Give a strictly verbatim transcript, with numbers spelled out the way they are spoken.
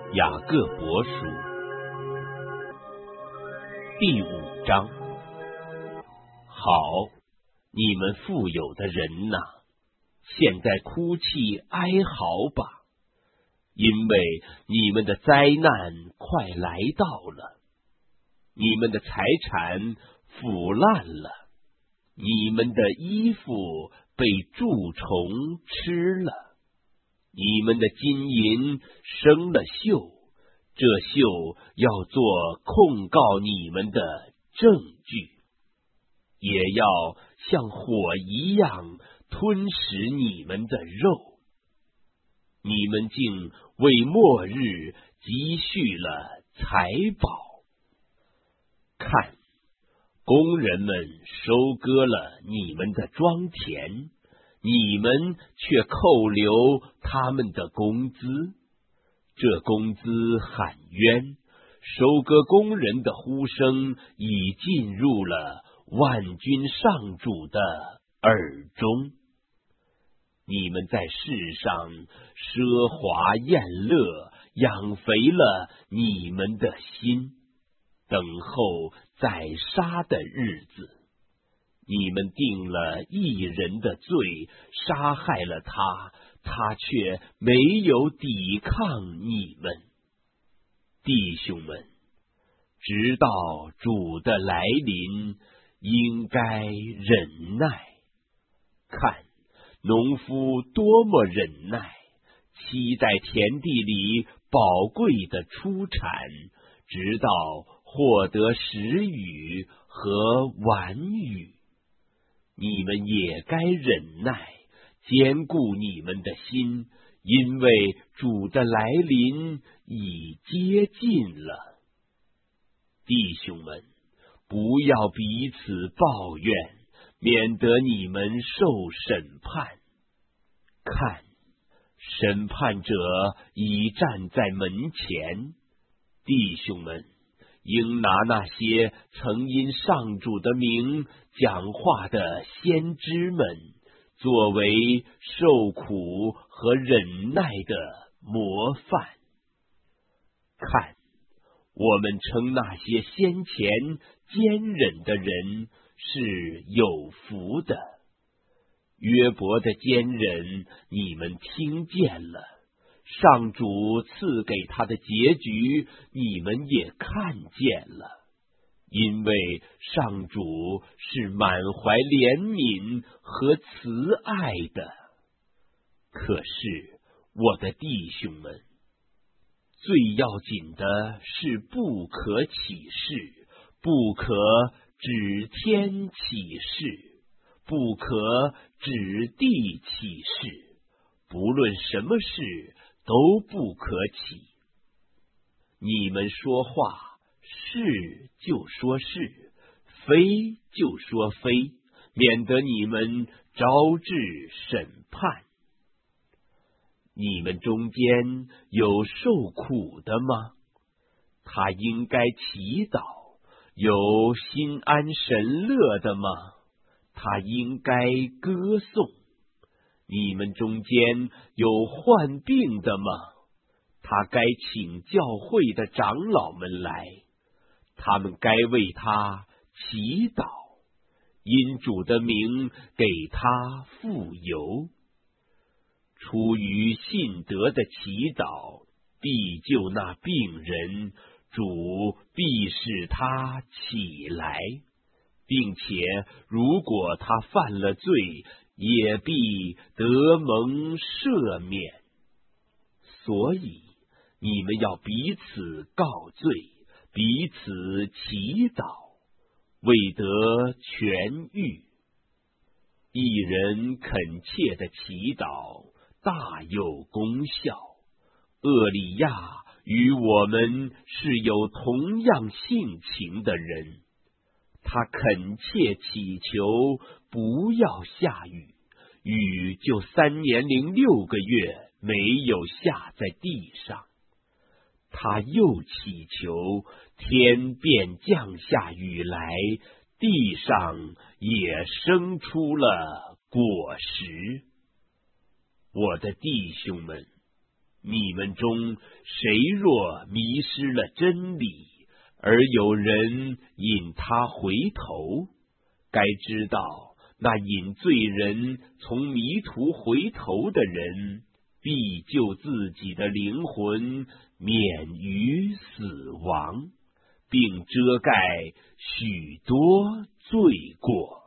雅各伯书第五章。好，你们富有的人哪，现在哭泣哀嚎吧，因为你们的灾难快来到了，你们的财产腐烂了，你们的衣服被蛀虫吃了，你们的金银生了锈，这锈要做控告你们的证据，也要像火一样吞噬你们的肉。你们竟为末日积蓄了财宝。看，工人们收割了你们的庄田，你们却扣留他们的工资。这工资喊冤，收割工人的呼声已进入了万军上主的耳中。你们在世上奢华宴乐，养肥了你们的心，等候宰杀的日子。你们定了一人的罪，杀害了他，他却没有抵抗你们。弟兄们，直到主的来临，应该忍耐。看，农夫多么忍耐，期待田地里宝贵的出产，直到获得时雨和晚雨。你们也该忍耐，坚固你们的心，因为主的来临已接近了。弟兄们，不要彼此抱怨，免得你们受审判。看，审判者已站在门前。弟兄们，应拿那些曾因上主的名讲话的先知们，作为受苦和忍耐的模范。看，我们称那些先前坚忍的人是有福的。约伯的坚忍你们听见了，上主赐给他的结局你们也看见了，因为上主是满怀怜悯和慈爱的。可是，我的弟兄们，最要紧的是不可起誓，不可指天起誓，不可指地起誓，不论什么事都不可起。你们说话，是就说是，非就说非，免得你们招致审判。你们中间有受苦的吗？他应该祈祷。有心安神乐的吗？他应该歌颂。你们中间有患病的吗？他该请教会的长老们来，他们该为他祈祷，因主的名给他傅油。出于信德的祈祷，必救那病人，主必使他起来，并且如果他犯了罪，也必得蒙赦免。所以你们要彼此告罪，彼此祈祷，为得痊愈。一人恳切的祈祷，大有功效。厄里亚与我们是有同样性情的人，他恳切祈求不要下雨，雨就三年零六个月没有下在地上。他又祈求天便降下雨来，地上也生出了果实。我的弟兄们， 你们中谁若迷失了真理，而有人引他回头，该知道那引罪人从迷途回头的人，必救自己的灵魂免于死亡，并遮盖许多罪过。